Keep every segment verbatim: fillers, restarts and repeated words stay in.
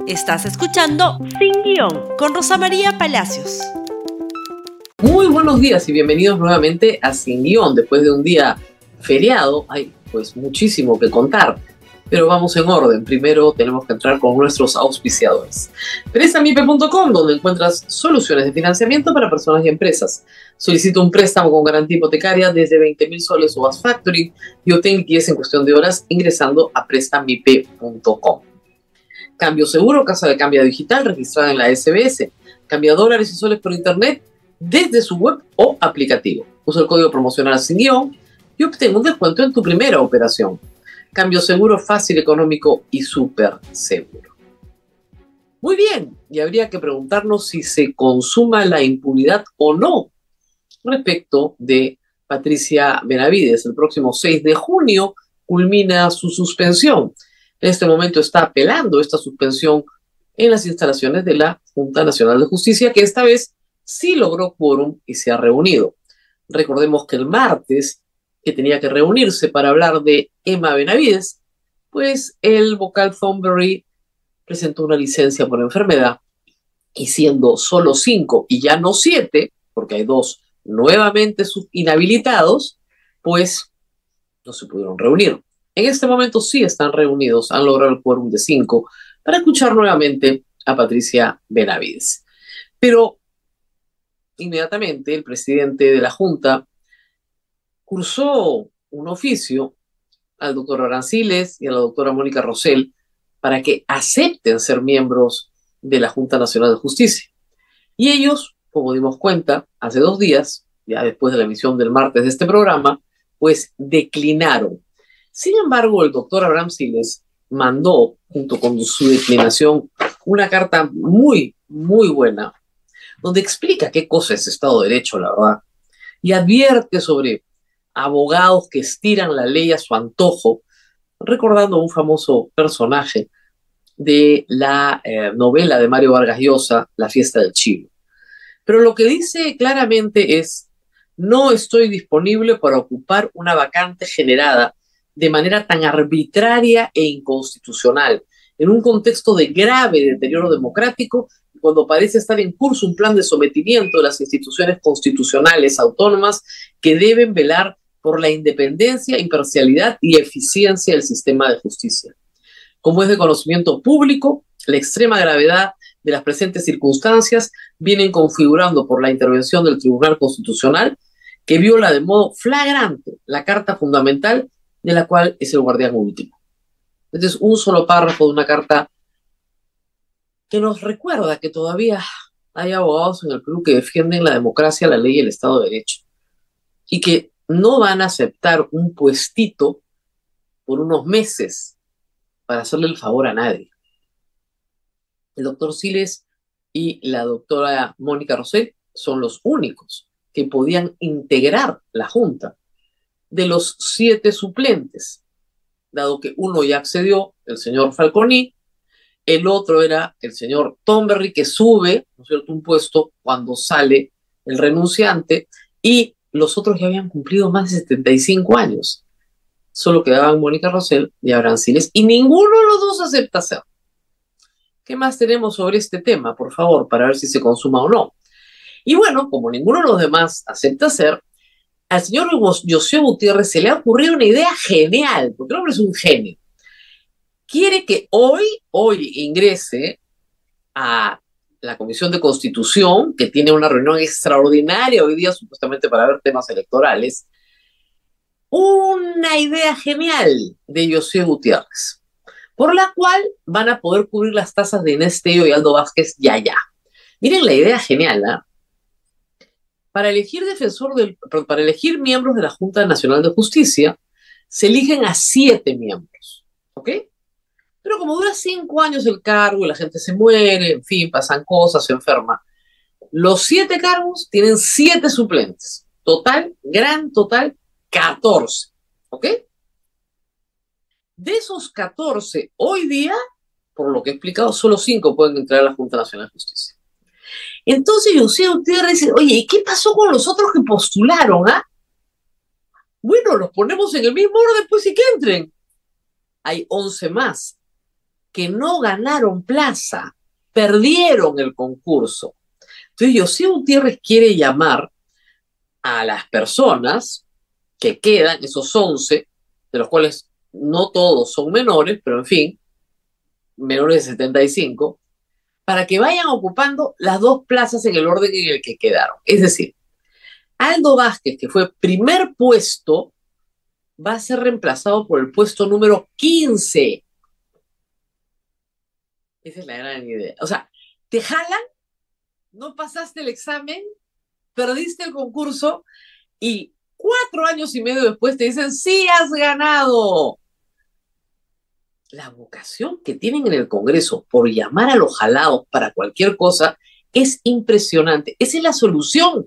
Estás escuchando Sin Guión con Rosa María Palacios. Muy buenos días y bienvenidos nuevamente a Sin Guión. Después de un día feriado, hay pues muchísimo que contar, pero vamos en orden. Primero tenemos que entrar con nuestros auspiciadores. Prestamipe punto com, donde encuentras soluciones de financiamiento para personas y empresas. Solicita un préstamo con garantía hipotecaria desde veinte mil soles o Fast Factory y obtén liquidez en cuestión de horas ingresando a prestamipe punto com. Cambio Seguro, casa de cambio digital registrada en la S B S. Cambia dólares y soles por internet desde su web o aplicativo. Usa el código promocional Sin Guión y obtén un descuento en tu primera operación. Cambio Seguro, fácil, económico y súper seguro. Muy bien, y habría que preguntarnos si se consuma la impunidad o no respecto de Patricia Benavides. El próximo seis de junio culmina su suspensión. En este momento está apelando esta suspensión en las instalaciones de la Junta Nacional de Justicia, que esta vez sí logró quórum y se ha reunido. Recordemos que el martes, que tenía que reunirse para hablar de Emma Benavides, pues el vocal Thornberry presentó una licencia por enfermedad y siendo solo cinco y ya no siete, porque hay dos nuevamente inhabilitados, pues no se pudieron reunir. En este momento sí están reunidos, han logrado el quórum de cinco para escuchar nuevamente a Patricia Benavides. Pero inmediatamente el presidente de la Junta cursó un oficio al doctor Aranciles y a la doctora Mónica Rosell para que acepten ser miembros de la Junta Nacional de Justicia. Y ellos, como dimos cuenta hace dos días, ya después de la emisión del martes de este programa, pues declinaron. Sin embargo, el doctor Aranciles mandó, junto con su declinación, una carta muy, muy buena, donde explica qué cosa es Estado de Derecho, la verdad, y advierte sobre abogados que estiran la ley a su antojo, recordando un famoso personaje de la eh, novela de Mario Vargas Llosa, La fiesta del chivo. Pero lo que dice claramente es: no estoy disponible para ocupar una vacante generada de manera tan arbitraria e inconstitucional, en un contexto de grave deterioro democrático, cuando parece estar en curso un plan de sometimiento de las instituciones constitucionales autónomas que deben velar por la independencia, imparcialidad y eficiencia del sistema de justicia. Como es de conocimiento público, la extrema gravedad de las presentes circunstancias vienen configurando por la intervención del Tribunal Constitucional, que viola de modo flagrante la Carta Fundamental, de la cual es el guardián último. Este es un solo párrafo de una carta que nos recuerda que todavía hay abogados en el Perú que defienden la democracia, la ley y el Estado de Derecho, y que no van a aceptar un puestito por unos meses para hacerle el favor a nadie. El doctor Siles y la doctora Mónica Rosell son los únicos que podían integrar la Junta de los siete suplentes, dado que uno ya accedió, el señor Falconi, el otro era el señor Thornberry, que sube, ¿no es cierto?, un puesto cuando sale el renunciante, y los otros ya habían cumplido más de setenta y cinco años. Solo quedaban Mónica Rosell y Aranciles, y ninguno de los dos acepta hacer. ¿Qué más tenemos sobre este tema, por favor, para ver si se consuma o no? Y bueno, como ninguno de los demás acepta hacer, al señor José Gutiérrez se le ha ocurrido una idea genial, porque el hombre es un genio. Quiere que hoy, hoy ingrese a la Comisión de Constitución, que tiene una reunión extraordinaria hoy día, supuestamente para ver temas electorales, una idea genial de José Gutiérrez, por la cual van a poder cubrir las tasas de Inés Tello y Aldo Vázquez ya ya. Miren la idea genial, ¿eh? Para elegir defensor del, para elegir miembros de la Junta Nacional de Justicia, se eligen a siete miembros, ¿ok? Pero como dura cinco años el cargo y la gente se muere, en fin, pasan cosas, se enferma, los siete cargos tienen siete suplentes. Total, gran total, catorce, ¿ok? De esos catorce, hoy día, por lo que he explicado, solo cinco pueden entrar a la Junta Nacional de Justicia. Entonces José Gutiérrez dice: oye, ¿y qué pasó con los otros que postularon? ¿Ah? Bueno, los ponemos en el mismo orden, pues, y que entren. Hay once más que no ganaron plaza, perdieron el concurso. Entonces, José Gutiérrez quiere llamar a las personas que quedan, esos once, de los cuales no todos son menores, pero en fin, menores de setenta y cinco, para que vayan ocupando las dos plazas en el orden en el que quedaron. Es decir, Aldo Vázquez, que fue primer puesto, va a ser reemplazado por el puesto número quince. Esa es la gran idea. O sea, te jalan, no pasaste el examen, perdiste el concurso y cuatro años y medio después te dicen, sí has ganado. La vocación que tienen en el Congreso por llamar a los jalados para cualquier cosa es impresionante. Esa es la solución.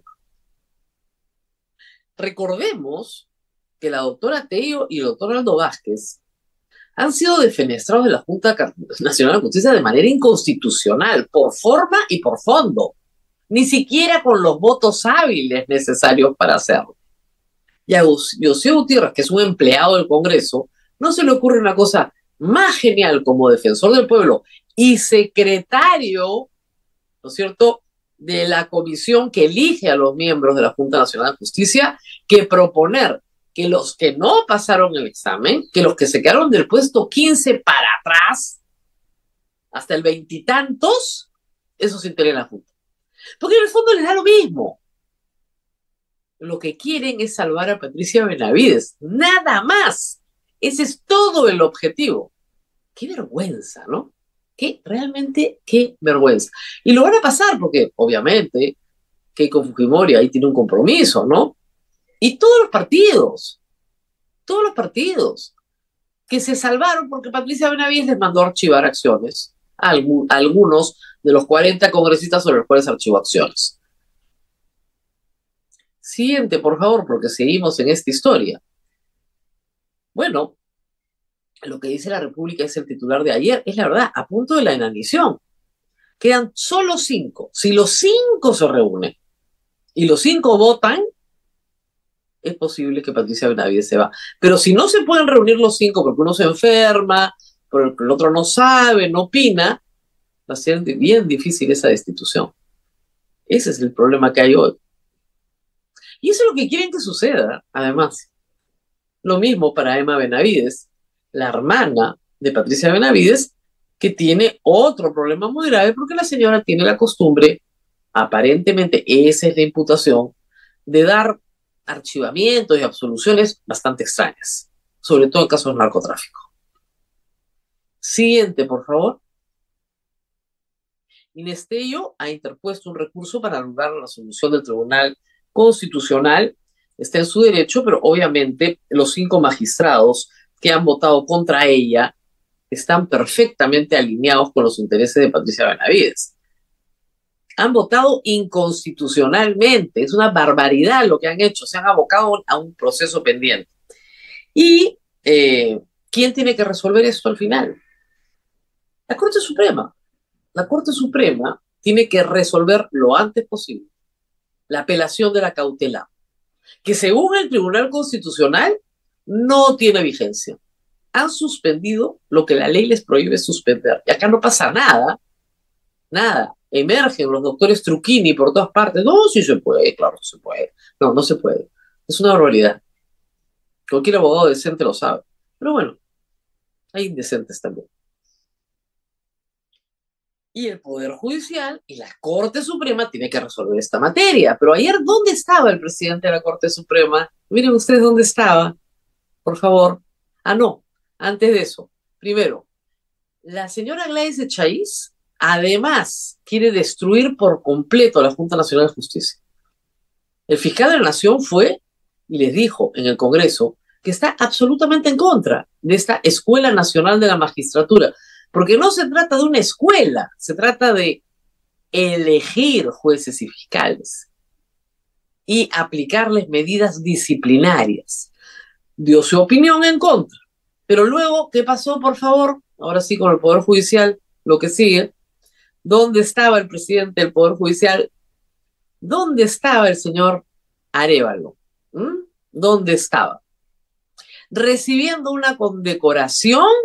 Recordemos que la doctora Tello y el doctor Aldo Vázquez han sido defenestrados de la Junta Nacional de Justicia de manera inconstitucional, por forma y por fondo, ni siquiera con los votos hábiles necesarios para hacerlo. Y a José Gutiérrez, que es un empleado del Congreso, no se le ocurre una cosa más genial como defensor del pueblo y secretario, ¿no es cierto?, de la comisión que elige a los miembros de la Junta Nacional de Justicia, que proponer que los que no pasaron el examen, que los que se quedaron del puesto quince para atrás, hasta el veintitantos, eso se integren en la Junta. Porque en el fondo les da lo mismo. Lo que quieren es salvar a Patricia Benavides, nada más. Ese es todo el objetivo. Qué vergüenza, ¿no? Qué, realmente, qué vergüenza. Y lo van a pasar porque, obviamente, Keiko Fujimori ahí tiene un compromiso, ¿no? Y todos los partidos, todos los partidos que se salvaron porque Patricia Benavides les mandó a archivar acciones a, algún, a algunos de los cuarenta congresistas sobre los cuales archivó acciones. Siguiente, por favor, porque seguimos en esta historia. Bueno, lo que dice la República es el titular de ayer, es la verdad, a punto de la inanición. Quedan solo cinco. Si los cinco se reúnen y los cinco votan, es posible que Patricia Benavides se va. Pero si no se pueden reunir los cinco porque uno se enferma, porque el otro no sabe, no opina, va a ser bien difícil esa destitución. Ese es el problema que hay hoy. Y eso es lo que quieren que suceda, además. Lo mismo para Emma Benavides, la hermana de Patricia Benavides, que tiene otro problema muy grave porque la señora tiene la costumbre, aparentemente esa es la imputación, de dar archivamientos y absoluciones bastante extrañas, sobre todo en casos de narcotráfico. Siguiente, por favor. Inés Tello ha interpuesto un recurso para anular la resolución del Tribunal Constitucional. Está en su derecho, pero obviamente los cinco magistrados que han votado contra ella están perfectamente alineados con los intereses de Patricia Benavides. Han votado inconstitucionalmente, es una barbaridad lo que han hecho, se han abocado a un proceso pendiente. ¿Y eh, quién tiene que resolver esto al final? La Corte Suprema. La Corte Suprema tiene que resolver lo antes posible la apelación de la cautela, que según el Tribunal Constitucional no tiene vigencia. Han suspendido lo que la ley les prohíbe suspender. Y acá no pasa nada, nada. Emergen los doctores Truquini por todas partes. No, sí se puede, claro, se puede. No, no se puede. Es una barbaridad. Cualquier abogado decente lo sabe. Pero bueno, hay indecentes también. Y el Poder Judicial y la Corte Suprema tienen que resolver esta materia. Pero ayer, ¿dónde estaba el presidente de la Corte Suprema? Miren ustedes dónde estaba, por favor. Ah, no, antes de eso. Primero, la señora Gladys Echaíz, además, quiere destruir por completo a la Junta Nacional de Justicia. El fiscal de la Nación fue y les dijo en el Congreso que está absolutamente en contra de esta Escuela Nacional de la Magistratura. Porque no se trata de una escuela, se trata de elegir jueces y fiscales y aplicarles medidas disciplinarias. Dio su opinión en contra. Pero luego, ¿qué pasó, por favor? Ahora sí, con el Poder Judicial, lo que sigue. ¿Dónde estaba el presidente del Poder Judicial? ¿Dónde estaba el señor Arévalo? ¿Mm? ¿Dónde estaba? Recibiendo una condecoración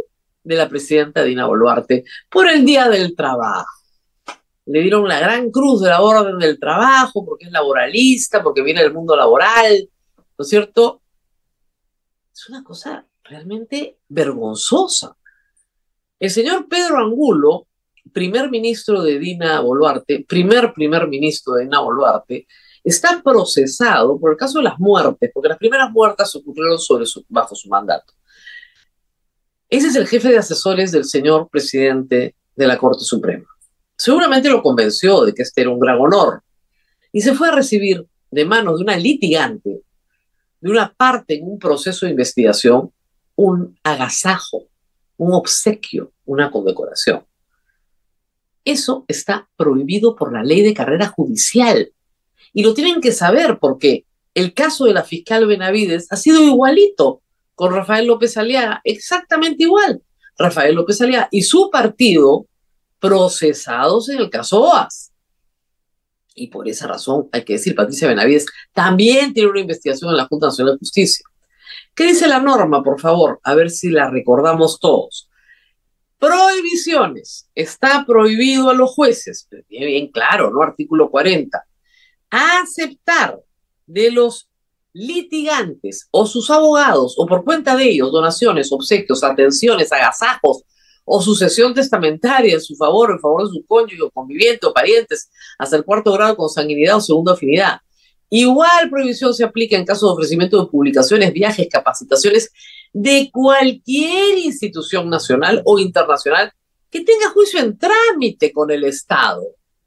de la presidenta Dina Boluarte por el Día del Trabajo. Le dieron la gran cruz de la Orden del Trabajo porque es laboralista, porque viene del mundo laboral, ¿no es cierto? Es una cosa realmente vergonzosa. El señor Pedro Angulo, primer ministro de Dina Boluarte, primer primer ministro de Dina Boluarte, está procesado por el caso de las muertes, porque las primeras muertes ocurrieron sobre su, bajo su mandato. Ese es el jefe de asesores del señor presidente de la Corte Suprema. Seguramente lo convenció de que este era un gran honor y se fue a recibir de manos de una litigante, de una parte en un proceso de investigación, un agasajo, un obsequio, una condecoración. Eso está prohibido por la ley de carrera judicial y lo tienen que saber porque el caso de la fiscal Benavides ha sido igualito con Rafael López Aliaga, exactamente igual. Rafael López Aliaga y su partido procesados en el caso O A S. Y por esa razón, hay que decir, Patricia Benavides también tiene una investigación en la Junta Nacional de Justicia. ¿Qué dice la norma, por favor? A ver si la recordamos todos. Prohibiciones. Está prohibido a los jueces, pero bien, bien claro, ¿no? Artículo cuarenta. Aceptar de los litigantes o sus abogados o por cuenta de ellos donaciones, obsequios, atenciones, agasajos o sucesión testamentaria en su favor o en favor de su cónyuge o conviviente o parientes hasta el cuarto grado de consanguinidad o segunda afinidad. Igual prohibición se aplica en caso de ofrecimiento de publicaciones, viajes, capacitaciones de cualquier institución nacional o internacional que tenga juicio en trámite con el Estado.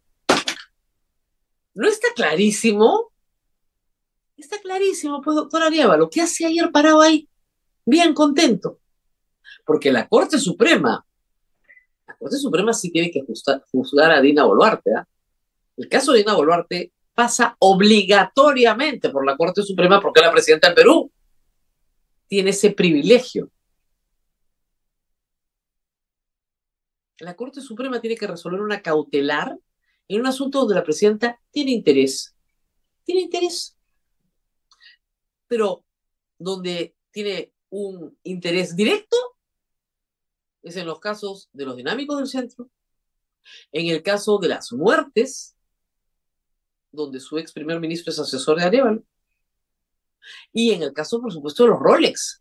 ¿No está clarísimo? Está clarísimo, pues, doctor Arévalo. ¿Qué hace ayer parado ahí? Bien contento. Porque la Corte Suprema, la Corte Suprema sí tiene que juzgar, juzgar a Dina Boluarte, ¿eh? El caso de Dina Boluarte pasa obligatoriamente por la Corte Suprema porque la presidenta del Perú tiene ese privilegio. La Corte Suprema tiene que resolver una cautelar en un asunto donde la presidenta tiene interés. Tiene interés. Pero donde tiene un interés directo es en los casos de los dinámicos del centro, en el caso de las muertes, donde su ex primer ministro es asesor de Arévalo, y en el caso, por supuesto, de los Rolex.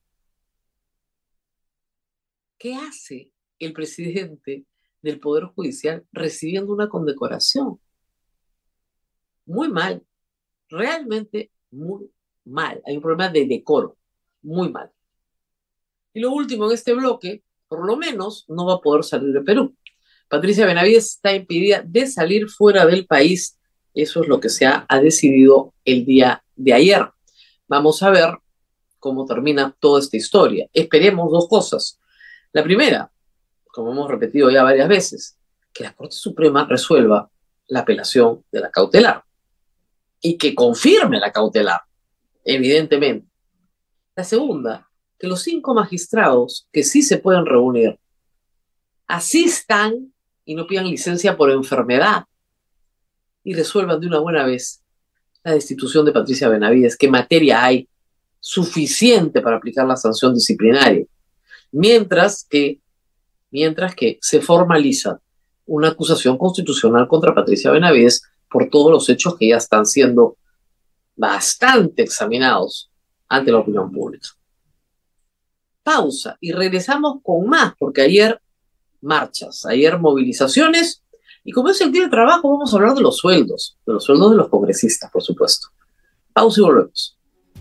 ¿Qué hace el presidente del Poder Judicial recibiendo una condecoración? Muy mal, realmente muy mal. Hay un problema de decoro, muy mal. Y lo último en este bloque, por lo menos, no va a poder salir de Perú. Patricia Benavides está impedida de salir fuera del país. Eso es lo que se ha, ha decidido el día de ayer. Vamos a ver cómo termina toda esta historia. Esperemos dos cosas. La primera, como hemos repetido ya varias veces, que la Corte Suprema resuelva la apelación de la cautelar y que confirme la cautelar, evidentemente. La segunda, que los cinco magistrados que sí se pueden reunir asistan y no pidan licencia por enfermedad y resuelvan de una buena vez la destitución de Patricia Benavides, que materia hay suficiente para aplicar la sanción disciplinaria, mientras que, mientras que se formaliza una acusación constitucional contra Patricia Benavides por todos los hechos que ya están siendo bastante examinados ante la opinión pública. Pausa y regresamos con más, porque ayer marchas, ayer movilizaciones, y como es el día de trabajo, vamos a hablar de los sueldos, de los sueldos de los congresistas, por supuesto. Pausa y volvemos.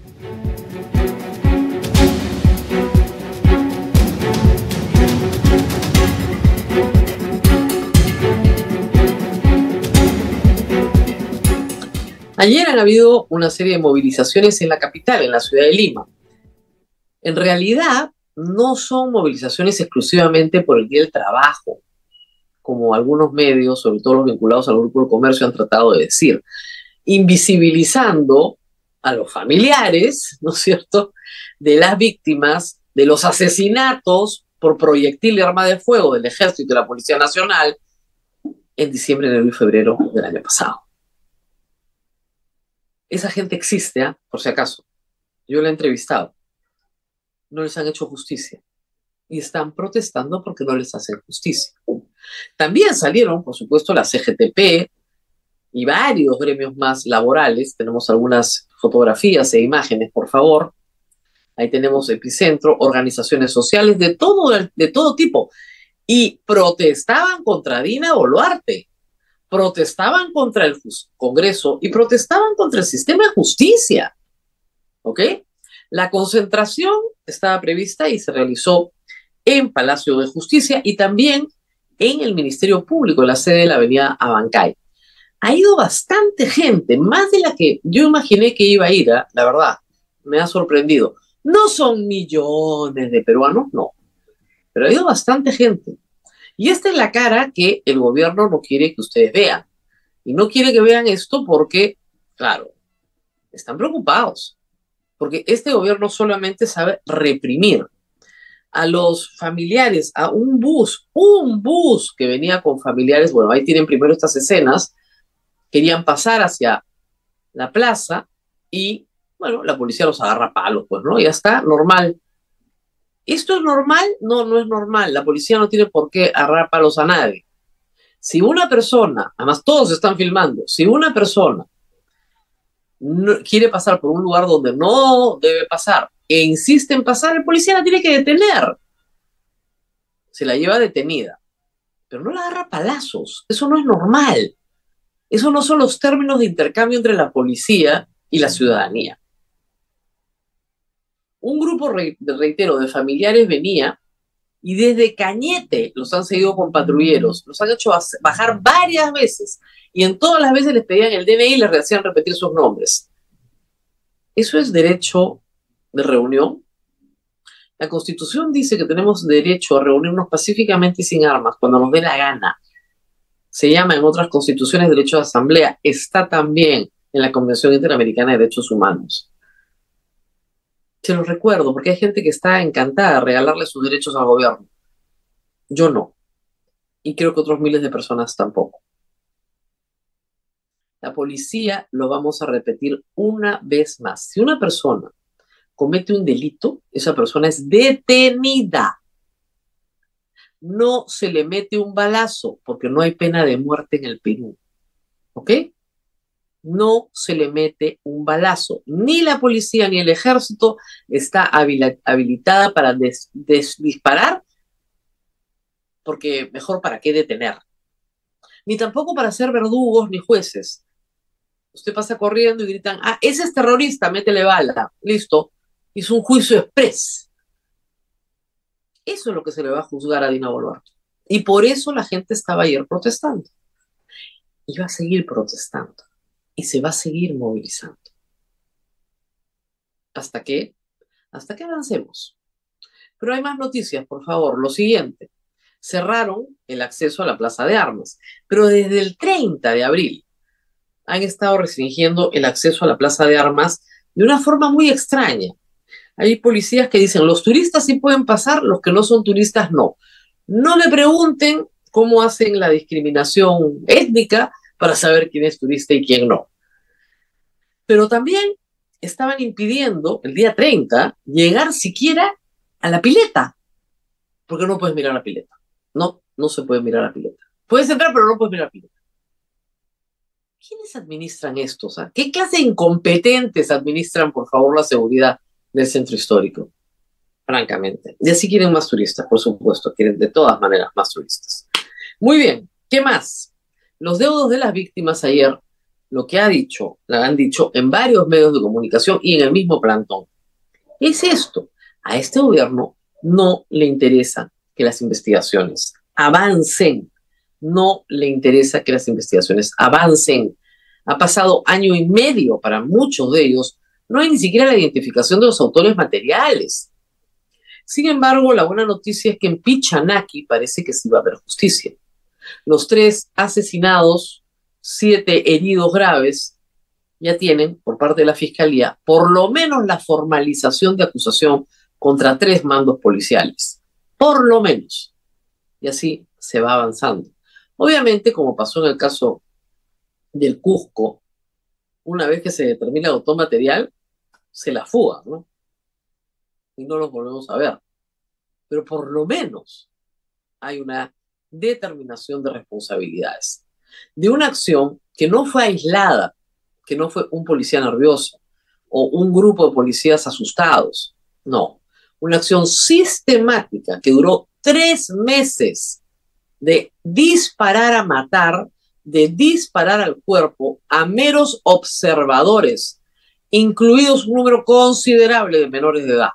Ayer han habido una serie de movilizaciones en la capital, en la ciudad de Lima. En realidad, no son movilizaciones exclusivamente por el Día del Trabajo, como algunos medios, sobre todo los vinculados al Grupo del Comercio, han tratado de decir, invisibilizando a los familiares, ¿no es cierto?, de las víctimas de los asesinatos por proyectil y arma de fuego del Ejército y de la Policía Nacional en diciembre, enero y febrero del año pasado. Esa gente existe, ¿eh? Por si acaso. Yo la he entrevistado. No les han hecho justicia. y están protestando porque no les hacen justicia. También salieron, por supuesto, la C G T P y varios gremios más laborales. Tenemos algunas fotografías e imágenes, por favor. Ahí tenemos Epicentro, organizaciones sociales de todo, de todo tipo. Y protestaban contra Dina Boluarte, protestaban contra el Congreso y protestaban contra el sistema de justicia. ¿Ok? La concentración estaba prevista y se realizó en Palacio de Justicia y también en el Ministerio Público, en la sede de la avenida Abancay. Ha ido bastante gente, más de la que yo imaginé que iba a ir, ¿eh? La verdad, me ha sorprendido. No son millones de peruanos, no, pero ha ido bastante gente. Y esta es la cara que el gobierno no quiere que ustedes vean. Y no quiere que vean esto porque, claro, están preocupados. Porque este gobierno solamente sabe reprimir a los familiares, a un bus, un bus que venía con familiares. Bueno, ahí tienen primero estas escenas. Querían pasar hacia la plaza y, bueno, la policía los agarra a palos, pues, ¿no? Ya está, normal. ¿Esto es normal? No, no es normal. La policía no tiene por qué agarrar palos a nadie. Si una persona, además todos están filmando, si una persona no, quiere pasar por un lugar donde no debe pasar e insiste en pasar, el policía la tiene que detener. Se la lleva detenida. Pero no la agarra a palazos. Eso no es normal. Esos no son los términos de intercambio entre la policía y la ciudadanía. Un grupo, reitero, de familiares venía y desde Cañete los han seguido con patrulleros, los han hecho bajar varias veces y en todas las veces les pedían el D N I y les hacían repetir sus nombres. ¿Eso es derecho de reunión? La Constitución dice que tenemos derecho a reunirnos pacíficamente y sin armas cuando nos dé la gana. Se llama en otras constituciones derecho de asamblea. Está también en la Convención Interamericana de Derechos Humanos. Se los recuerdo porque hay gente que está encantada de regalarle sus derechos al gobierno. Yo no. Y creo que otros miles de personas tampoco. La policía, lo vamos a repetir una vez más. Si una persona comete un delito, esa persona es detenida. No se le mete un balazo porque no hay pena de muerte en el Perú. ¿Ok? No se le mete un balazo. Ni la policía ni el ejército está habilitada para des, des, disparar, porque mejor para qué detener. Ni tampoco para ser verdugos ni jueces. Usted pasa corriendo y gritan, ah, ese es terrorista, métele bala. Listo. Hizo un juicio express. Eso es lo que se le va a juzgar a Dina Boluarte. Y por eso la gente estaba ayer protestando. Y va a seguir protestando. Y se va a seguir movilizando. ¿Hasta qué? Hasta que avancemos. Pero hay más noticias, por favor. Lo siguiente. Cerraron el acceso a la Plaza de Armas. Pero desde el treinta de abril han estado restringiendo el acceso a la Plaza de Armas de una forma muy extraña. Hay policías que dicen, los turistas sí pueden pasar, los que no son turistas no. No me pregunten cómo hacen la discriminación étnica para saber quién es turista y quién no. Pero también estaban impidiendo, el día treinta, llegar siquiera a la pileta. Porque no puedes mirar la pileta. No, no se puede mirar la pileta. Puedes entrar, pero no puedes mirar la pileta. ¿Quiénes administran esto? O sea, ¿qué clase de incompetentes administran, por favor, la seguridad del centro histórico? Francamente. Y así quieren más turistas, por supuesto. Quieren de todas maneras más turistas. Muy bien. ¿Qué más? Los deudos de las víctimas ayer, lo que ha dicho, la han dicho en varios medios de comunicación y en el mismo plantón, es esto. A este gobierno no le interesa que las investigaciones avancen. No le interesa que las investigaciones avancen. Ha pasado año y medio para muchos de ellos. No hay ni siquiera la identificación de los autores materiales. Sin embargo, la buena noticia es que en Pichanaki parece que sí va a haber justicia. Los tres asesinados, siete heridos graves, ya tienen, por parte de la Fiscalía, por lo menos la formalización de acusación contra tres mandos policiales. Por lo menos. Y así se va avanzando. Obviamente, como pasó en el caso del Cusco, una vez que se determina el autor material, se la fuga, ¿no? Y no los volvemos a ver. pero por lo menos hay una determinación de responsabilidades, de una acción que no fue aislada, que no fue un policía nervioso o un grupo de policías asustados, no, una acción sistemática que duró tres meses de disparar a matar, de disparar al cuerpo a meros observadores, incluidos un número considerable de menores de edad.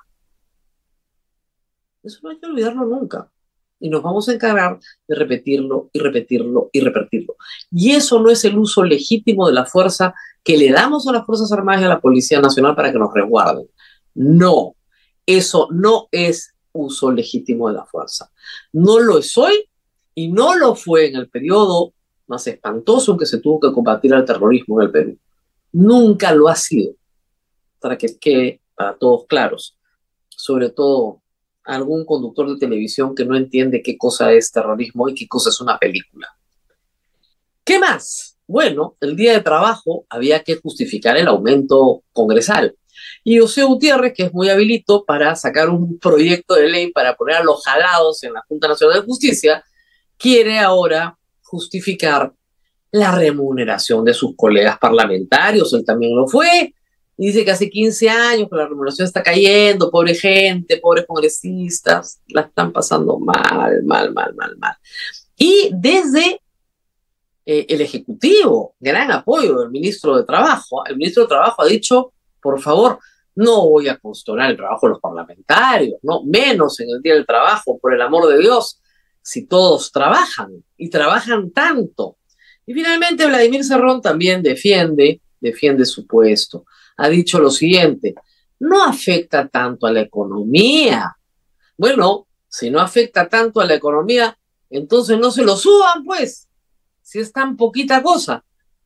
Eso no hay que olvidarlo nunca. Y nos vamos a encargar de repetirlo y repetirlo y repetirlo. Y eso no es el uso legítimo de la fuerza que le damos a las Fuerzas Armadas y a la Policía Nacional para que nos resguarden. No, eso no es uso legítimo de la fuerza. No lo es hoy y no lo fue en el periodo más espantoso en que se tuvo que combatir al terrorismo en el Perú. Nunca lo ha sido, para que quede para todos claros, sobre todo algún conductor de televisión que no entiende qué cosa es terrorismo y qué cosa es una película. ¿Qué más? Bueno, el día de trabajo había que justificar el aumento congresal. Y José Gutiérrez, que es muy habilito para sacar un proyecto de ley para poner a los jalados en la Junta Nacional de Justicia, quiere ahora justificar la remuneración de sus colegas parlamentarios. Él también lo fue. Y dice que hace quince años que la remuneración está cayendo, pobre gente, pobres congresistas, la están pasando mal, mal, mal, mal, mal. Y desde eh, el Ejecutivo, gran apoyo del ministro de Trabajo, el ministro de Trabajo ha dicho, por favor, no voy a cuestionar el trabajo de los parlamentarios, no, menos en el Día del Trabajo, por el amor de Dios, si todos trabajan, y trabajan tanto. Y finalmente Vladimir Cerrón también defiende, defiende su puesto. Ha dicho lo siguiente, no afecta tanto a la economía. Bueno, si no afecta tanto a la economía, entonces no se lo suban, pues, si es tan poquita cosa.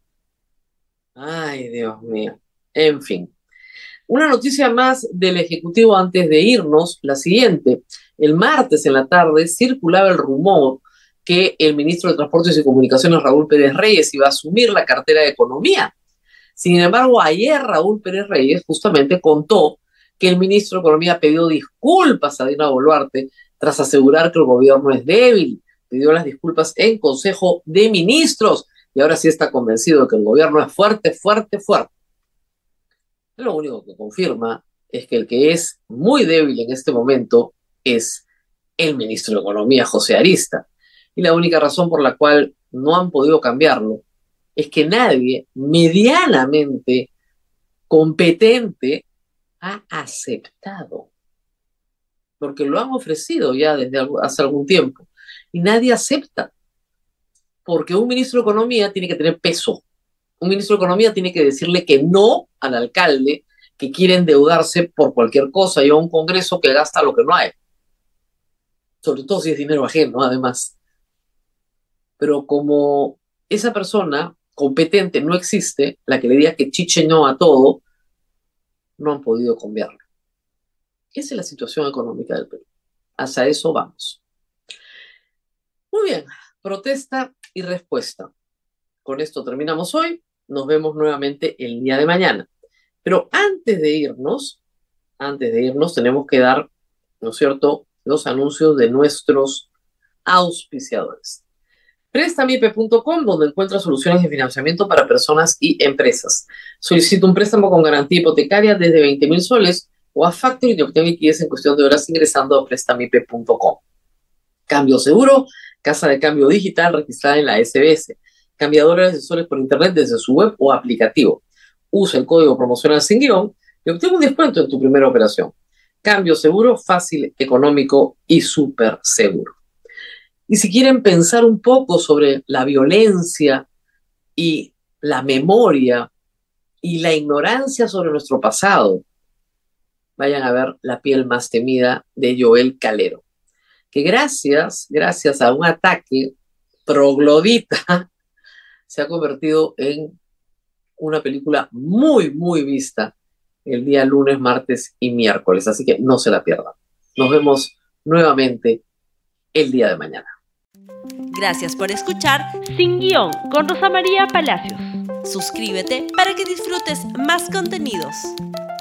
Ay, Dios mío. En fin. Una noticia más del Ejecutivo antes de irnos, la siguiente. El martes en la tarde circulaba el rumor que el ministro de Transportes y Comunicaciones, Raúl Pérez Reyes, iba a asumir la cartera de Economía. Sin embargo, ayer Raúl Pérez Reyes justamente contó que el ministro de Economía pidió disculpas a Dina Boluarte tras asegurar que el gobierno es débil. Pidió las disculpas en Consejo de Ministros y ahora sí está convencido de que el gobierno es fuerte, fuerte, fuerte. Lo único que confirma es que el que es muy débil en este momento es el ministro de Economía, José Arista. Y la única razón por la cual no han podido cambiarlo es que nadie medianamente competente ha aceptado. Porque lo han ofrecido ya desde hace algún tiempo. Y nadie acepta. Porque un ministro de Economía tiene que tener peso. Un ministro de Economía tiene que decirle que no al alcalde que quiere endeudarse por cualquier cosa y a un Congreso que gasta lo que no hay. Sobre todo si es dinero ajeno, además. Pero como esa persona competente no existe, la que le diga que chiche no a todo, no han podido cambiarlo. Esa es la situación económica del Perú. Hacia eso vamos. Muy bien, protesta y respuesta. Con esto terminamos hoy. Nos vemos nuevamente el día de mañana. Pero antes de irnos, antes de irnos, tenemos que dar, ¿no es cierto?, los anuncios de nuestros auspiciadores. Prestamipe punto com, donde encuentra soluciones de financiamiento para personas y empresas. Solicita un préstamo con garantía hipotecaria desde veinte mil soles o a Factoring y obtén liquidez en cuestión de horas ingresando a prestamipe punto com. Cambio seguro, casa de cambio digital registrada en la S B S. Cambiadora de soles por internet desde su web o aplicativo. Usa el código promocional sin guión y obtén un descuento en tu primera operación. Cambio seguro, fácil, económico y súper seguro. Y si quieren pensar un poco sobre la violencia y la memoria y la ignorancia sobre nuestro pasado, vayan a ver La piel más temida de Joel Calero, que gracias, gracias a un ataque troglodita se ha convertido en una película muy, muy vista el día lunes, martes y miércoles. Así que no se la pierdan. Nos vemos nuevamente el día de mañana. Gracias por escuchar Sin Guión con Rosa María Palacios. Suscríbete para que disfrutes más contenidos.